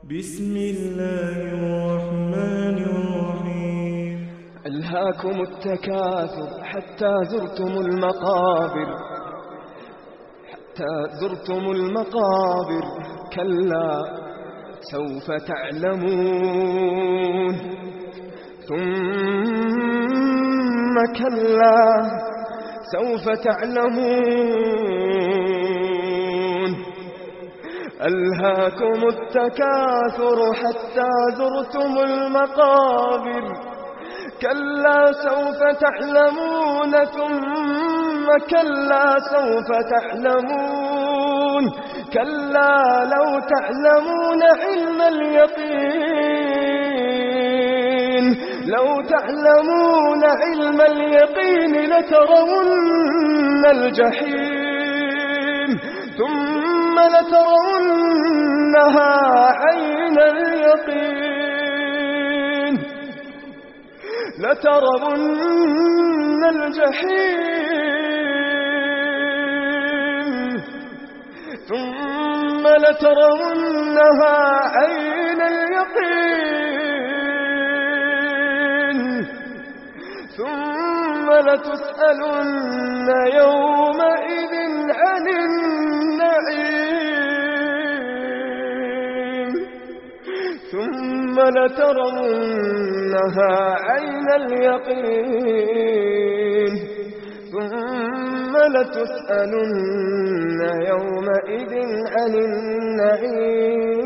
بسم الله الرحمن الرحيم. ألهاكم التكاثر حتى زرتم المقابر، كلا سوف تعلمون، ثم كلا سوف تعلمون. ألهاكم التكاثر حتى زرتم المقابر، كلا سوف تعلمون، ثم كلا سوف تعلمون. كلا لو تعلمون علم اليقين، لو تعلمون علم اليقين لترون الجحيم، ثم لترونها عين اليقين، لترون الجحيم، ثم لترونها عين اليقين، ثم لتسألن يومئذ عن النعيم، ثم لترونها عين اليقين، ثم لتسألن يومئذ عن النعيم.